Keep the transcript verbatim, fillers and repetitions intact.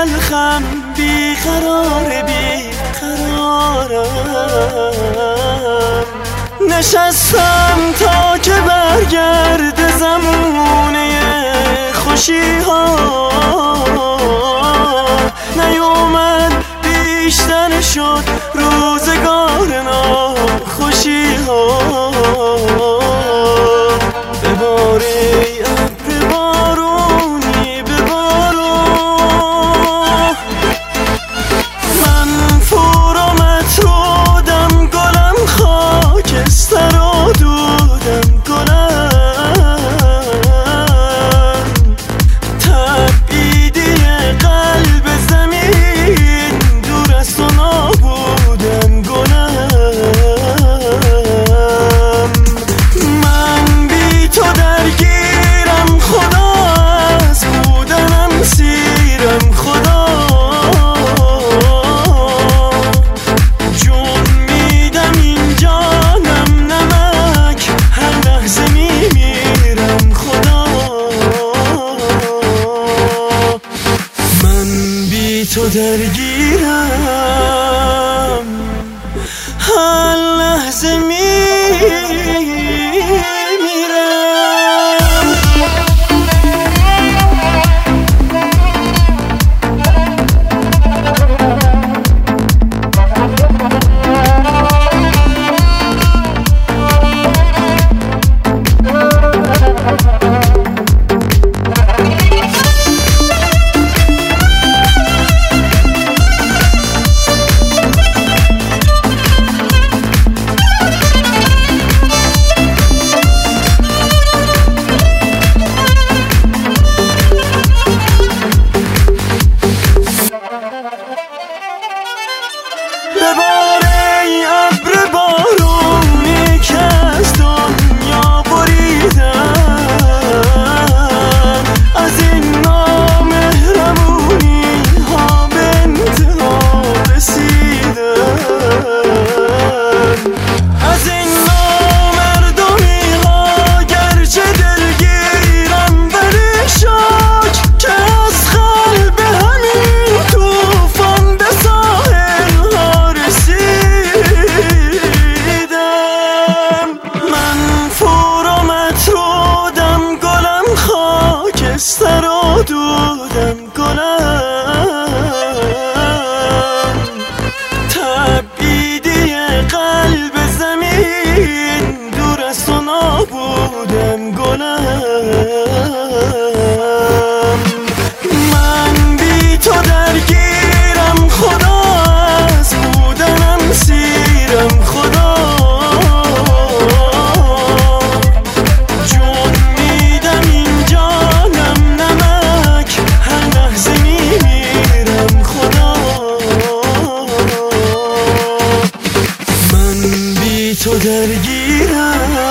تلخم بیقرار بیقرارم. نشستم تا که برگرد زمونه خوشی ها، نیومد بیشتر شد روزگار ناخوشی ها. بباره ابر بارونی ببارو، من فورمت رودم گلم خاکستر و دودم گلم، تبعیدی قلب زمین دور از تو نابودم گلم. من بی تو درگیرم خدا، از بودنم سیرم خدا، جون میدم این جانم نمک، هر لحظه میمیرم خدا. من بی تو درگیرم هر لحظه میمیرم. بباره ای ابر بارونی که از دنیا بریدم، از این نامهربونی ها به انتها رسیدم، از این نامردمی ها گرچه دلگیرم ولی شاک که از قلب همین توفان به ساحل ها رسیدم. من فورمت رودم گلم خاکستر و دودم گلم، تبعیدی قلب زمین دور از تو نابودم گلم. من بی تو درگیرم خدا، از بودنم سیرم خدا، جون میدم این جانم نمک، هر لحظه میمیرم خدا. من بی تو درگیرم